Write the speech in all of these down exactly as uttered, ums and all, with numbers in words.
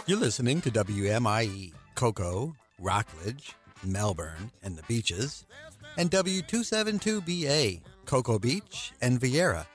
You're listening to W M I E, Cocoa, Rockledge, Melbourne, and the Beaches, and W two seventy-two B A, Cocoa Beach and Vieira.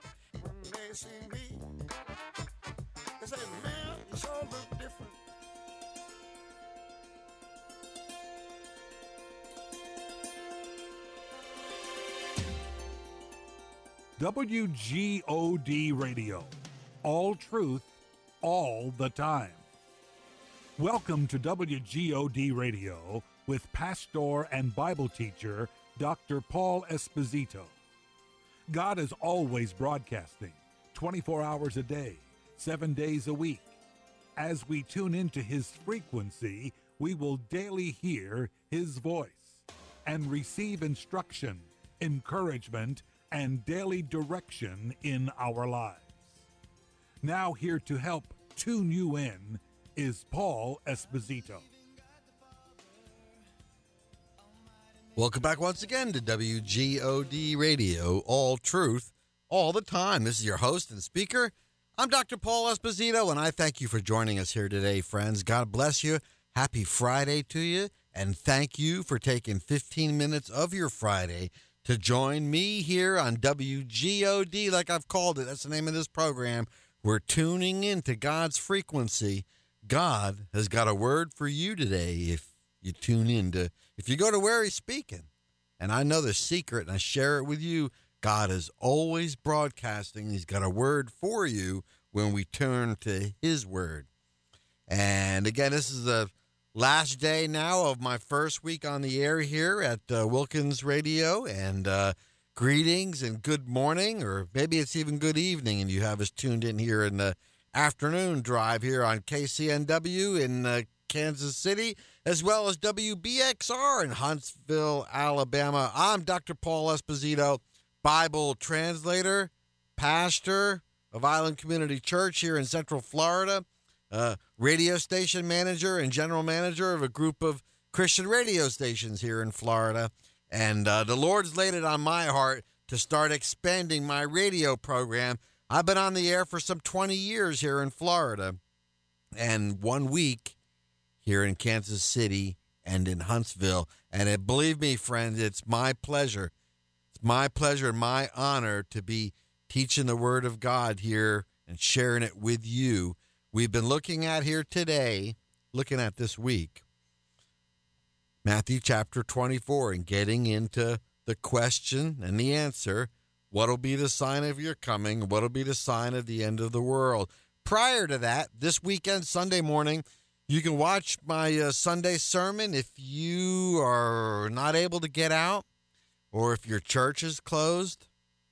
W G O D Radio. All truth, all the time. Welcome to W G O D Radio with pastor and Bible teacher Doctor Paul Esposito. God is always broadcasting, twenty-four hours a day, seven days a week. As we tune into His frequency, we will daily hear His voice and receive instruction, encouragement, and daily direction in our lives. Now here to help tune you in is Paul Esposito. Welcome back once again to W G O D Radio, all truth, all the time. This is your host and speaker. I'm Doctor Paul Esposito, and I thank you for joining us here today, friends. God bless you. Happy Friday to you, and thank you for taking fifteen minutes of your Friday to join me here on W G O D, like I've called it. That's the name of this program. We're tuning into God's frequency. God has got a word for you today if you tune in to, if you go to where He's speaking. And I know the secret, and I share it with you. God is always broadcasting. He's got a word for you when we turn to His word. And again, this is the last day now of my first week on the air here at uh, Wilkins Radio, and uh, greetings and good morning, or maybe it's even good evening, and you have us tuned in here in the afternoon drive here on K C N W in uh, Kansas City, as well as W B X R in Huntsville, Alabama. I'm Doctor Paul Esposito, Bible translator, pastor of Island Community Church here in Central Florida, Uh, radio station manager and general manager of a group of Christian radio stations here in Florida. And uh, the Lord's laid it on my heart to start expanding my radio program. I've been on the air for some twenty years here in Florida, and one week here in Kansas City and in Huntsville. And it, believe me, friends, it's my pleasure. It's my pleasure and my honor to be teaching the Word of God here and sharing it with you. We've been looking at here today, looking at this week, Matthew chapter twenty-four, and getting into the question and the answer, what'll be the sign of your coming? What'll be the sign of the end of the world? Prior to that, this weekend, Sunday morning, you can watch my uh, Sunday sermon if you are not able to get out or if your church is closed.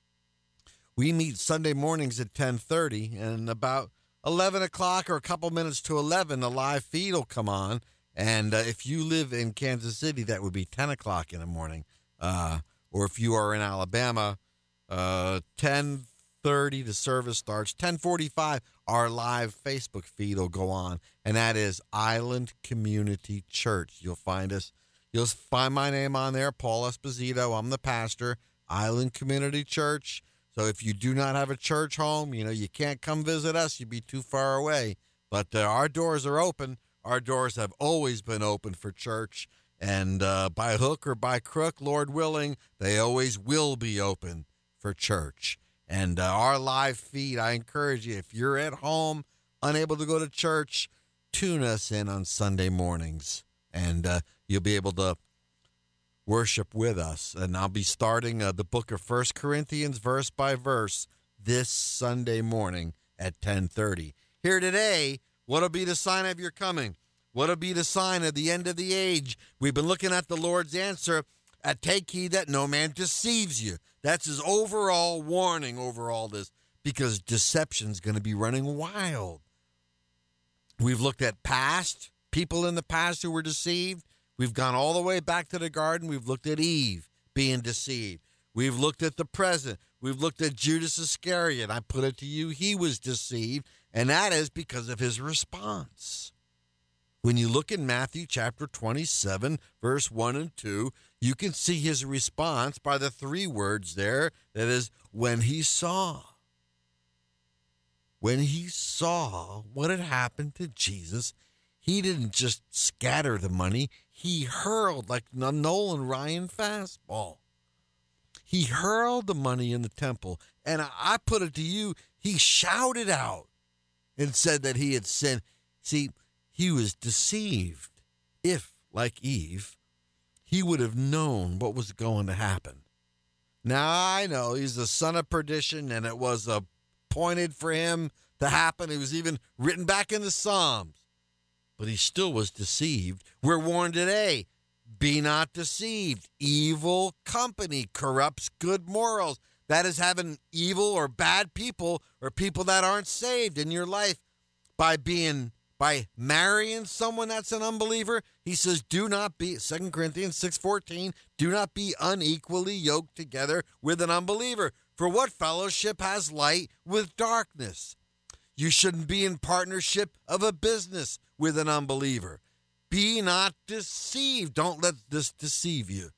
We meet Sunday mornings at ten thirty, and about eleven o'clock or a couple minutes to eleven, the live feed will come on. And uh, if you live in Kansas City, that would be ten o'clock in the morning. Uh, or if you are in Alabama, uh, ten thirty the service starts. ten forty-five, our live Facebook feed will go on. And that is Island Community Church. You'll find us. You'll find my name on there, Paul Esposito. I'm the pastor, Island Community Church. So if you do not have a church home, you know, you can't come visit us. You'd be too far away. But uh, our doors are open. Our doors have always been open for church. And uh, by hook or by crook, Lord willing, they always will be open for church. And uh, our live feed, I encourage you, if you're at home, unable to go to church, tune us in on Sunday mornings. And uh, you'll be able to worship with us. And I'll be starting uh, the book of First Corinthians verse by verse this Sunday morning at ten thirty. Here today, what'll be the sign of your coming? What'll be the sign of the end of the age? We've been looking at the Lord's answer at take heed that no man deceives you. That's his overall warning over all this, because deception's going to be running wild. We've looked at past, people in the past who were deceived. We've gone all the way back to the garden. We've looked at Eve being deceived. We've looked at the present. We've looked at Judas Iscariot. I put it to you, he was deceived, and that is because of his response. When you look in Matthew chapter twenty-seven, verse one and two, you can see his response by the three words there. That is, when he saw. When he saw what had happened to Jesus, he didn't just scatter the money. He hurled like a Nolan Ryan fastball. He hurled the money in the temple. And I, I put it to you, he shouted out and said that he had sinned. See, he was deceived. If, like Eve, he would have known what was going to happen. Now, I know he's the son of perdition, and it was appointed for him to happen. It was even written back in the Psalms. But he still was deceived. We're warned today, be not deceived. Evil company corrupts good morals. That is having evil or bad people or people that aren't saved in your life by being, by marrying someone that's an unbeliever. He says, do not be, Second Corinthians six fourteen, do not be unequally yoked together with an unbeliever. For what fellowship has light with darkness? You shouldn't be in partnership of a business with an unbeliever. Be not deceived. Don't let this deceive you.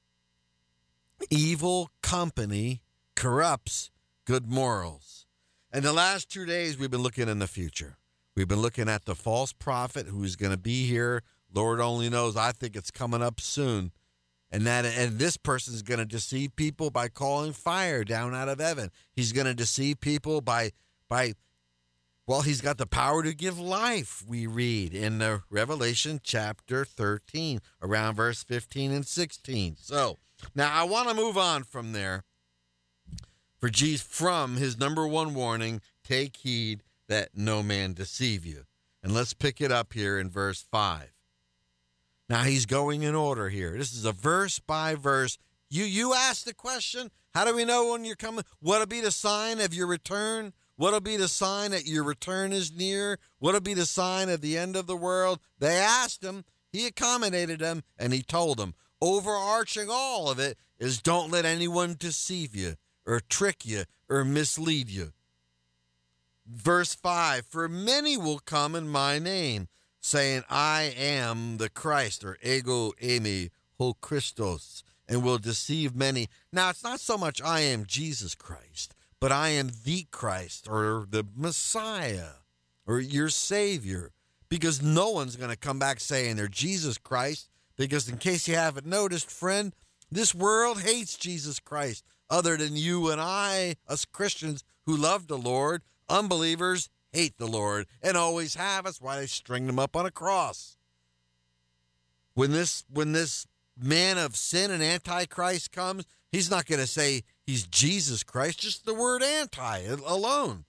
Evil company corrupts good morals. And the last two days, we've been looking in the future. We've been looking at the false prophet who's going to be here. Lord only knows. I think it's coming up soon. And that, and this person's going to deceive people by calling fire down out of heaven. He's going to deceive people by, by, well, he's got the power to give life, we read in the Revelation chapter thirteen, around verse fifteen and sixteen. So, now I want to move on from there. For Jesus, from his number one warning, take heed that no man deceive you. And let's pick it up here in verse five. Now he's going in order here. This is a verse by verse. You you ask the question, how do we know when you're coming? What'll be the sign of your return? What'll be the sign that your return is near? What'll be the sign of the end of the world? They asked him. He accommodated them, and he told them. Overarching all of it is don't let anyone deceive you or trick you or mislead you. Verse five, for many will come in my name, saying, I am the Christ, or ego eimi ho Christos, and will deceive many. Now, it's not so much I am Jesus Christ, but I am the Christ, or the Messiah, or your Savior, because no one's going to come back saying they're Jesus Christ, because in case you haven't noticed, friend, this world hates Jesus Christ. Other than you and I, us Christians who love the Lord, unbelievers hate the Lord and always have. That's why they string them up on a cross. When this when this man of sin and antichrist comes, he's not going to say he's Jesus Christ, just the word anti alone.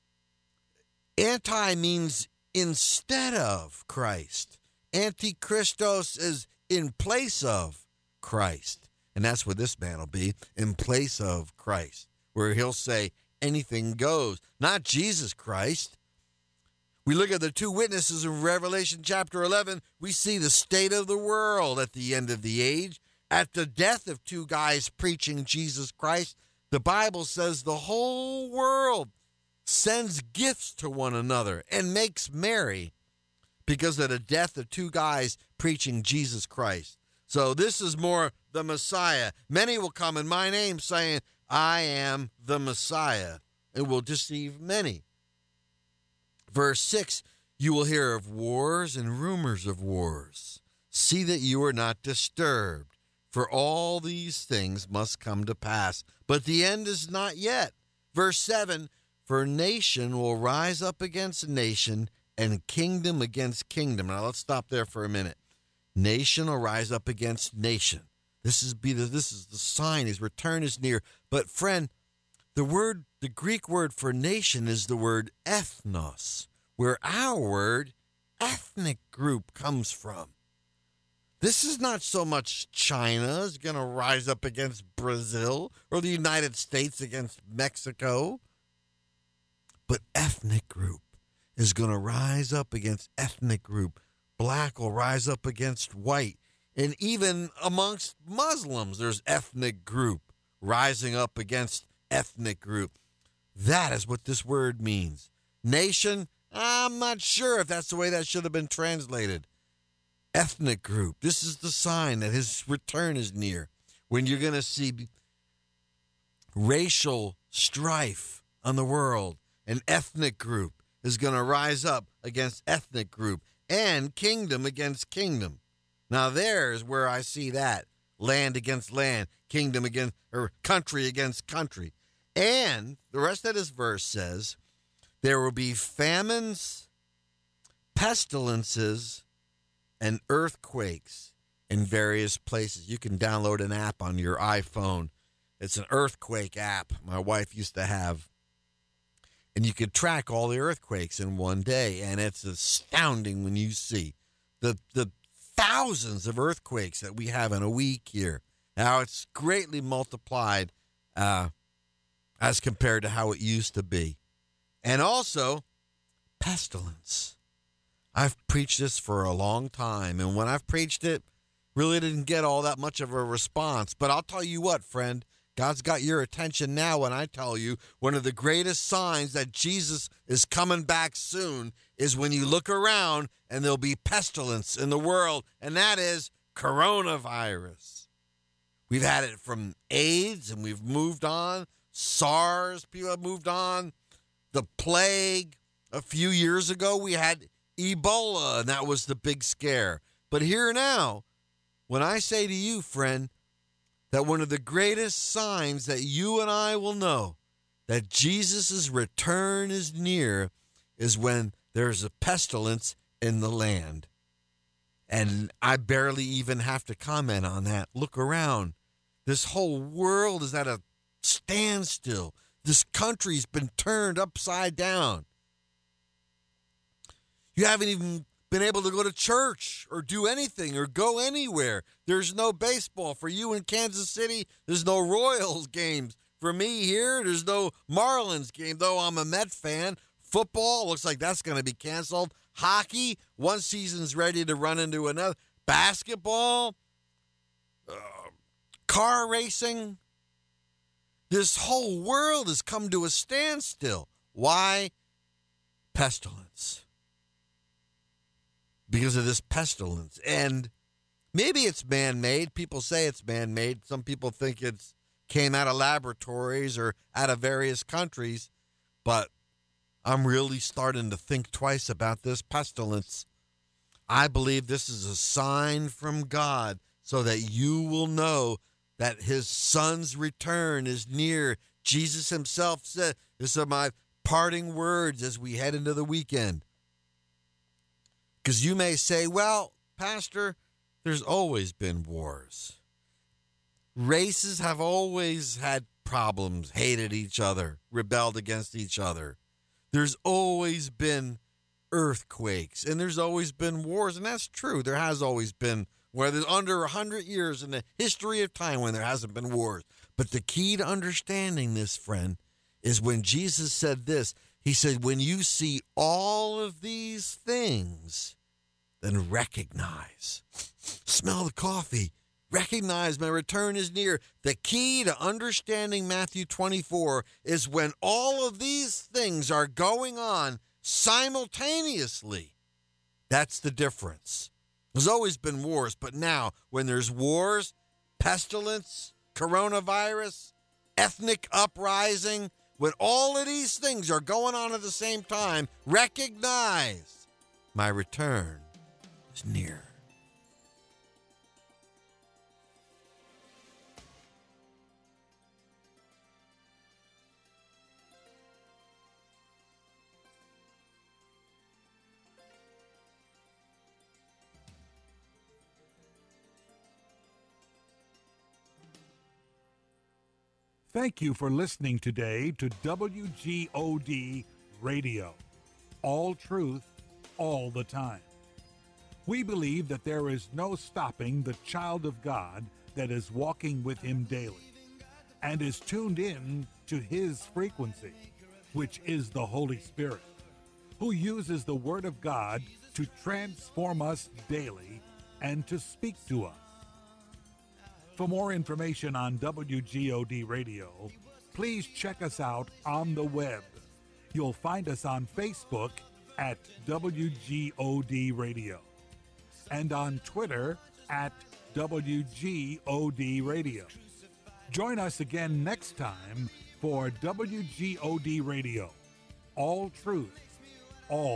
Anti means instead of Christ. Antichristos is in place of Christ. And that's what this man will be, in place of Christ, where he'll say anything goes, not Jesus Christ. We look at the two witnesses in Revelation chapter eleven. We see the state of the world at the end of the age. At the death of two guys preaching Jesus Christ, the Bible says the whole world sends gifts to one another and makes merry because of the death of two guys preaching Jesus Christ. So this is more the Messiah. Many will come in my name saying, I am the Messiah, and will deceive many. Verse six, you will hear of wars and rumors of wars. See that you are not disturbed, for all these things must come to pass. But the end is not yet. Verse seven, for nation will rise up against nation, and kingdom against kingdom. Now let's stop there for a minute. Nation will rise up against nation. This is be the this is the sign. His return is near. But friend, the word, the Greek word for nation is the word ethnos, where our word ethnic group comes from. This is not so much China is going to rise up against Brazil or the United States against Mexico, but ethnic group is going to rise up against ethnic group. Black will rise up against white. And even amongst Muslims, there's ethnic group rising up against ethnic group. That is what this word means. Nation, I'm not sure if that's the way that should have been translated. Ethnic group. This is the sign that his return is near. When you're going to see racial strife on the world, an ethnic group is going to rise up against ethnic group. and kingdom against kingdom. Now there's where I see that. Land against land, kingdom against, or country against country. And the rest of this verse says, there will be famines, pestilences, and earthquakes in various places. You can download an app on your iPhone. It's an earthquake app my wife used to have. And you could track all the earthquakes in one day. And it's astounding when you see the the thousands of earthquakes that we have in a week here. Now, it's greatly multiplied uh, as compared to how it used to be. And also, pestilence. I've preached this for a long time, and when I've preached it, really didn't get all that much of a response. But I'll tell you what, friend, God's got your attention now when I tell you one of the greatest signs that Jesus is coming back soon is when you look around and there'll be pestilence in the world, and that is coronavirus. We've had it from AIDS, and we've moved on. SARS, people have moved on. The plague. A few years ago, we had Ebola, and that was the big scare. But here now, when I say to you, friend, that one of the greatest signs that you and I will know that Jesus' return is near is when there's a pestilence in the land. And I barely even have to comment on that. Look around. This whole world is at a standstill. This country's been turned upside down. You haven't even been able to go to church or do anything or go anywhere. There's no baseball for you in Kansas City. There's no Royals games for me here. There's no Marlins game, though I'm a Met fan. Football looks like that's going to be canceled. Hockey, one season's ready to run into another. Basketball, uh, car racing. This whole world has come to a standstill. Why? Pestilence. Because of this pestilence. And maybe it's man-made. People say it's man-made. Some people think it's came out of laboratories or out of various countries. But I'm really starting to think twice about this pestilence. I believe this is a sign from God so that you will know that his son's return is near. Jesus himself said, these are my parting words as we head into the weekend. Because you may say, well, Pastor, there's always been wars. Races have always had problems, hated each other, rebelled against each other. There's always been earthquakes, and there's always been wars, and that's true. There has always been, where there's under one hundred years in the history of time when there hasn't been wars. But the key to understanding this, friend, is when Jesus said this. He said, when you see all of these things, then recognize. Smell the coffee. Recognize my return is near. The key to understanding Matthew twenty-four is when all of these things are going on simultaneously. That's the difference. There's always been wars, but now when there's wars, pestilence, coronavirus, ethnic uprising, when all of these things are going on at the same time, recognize my return is near. Thank you for listening today to W G O D Radio. All truth, all the time. We believe that there is no stopping the child of God that is walking with him daily and is tuned in to his frequency, which is the Holy Spirit, who uses the Word of God to transform us daily and to speak to us. For more information on W G O D Radio, please check us out on the web. You'll find us on Facebook at W G O D Radio and on Twitter at W G O D Radio. Join us again next time for W G O D Radio. All truth, all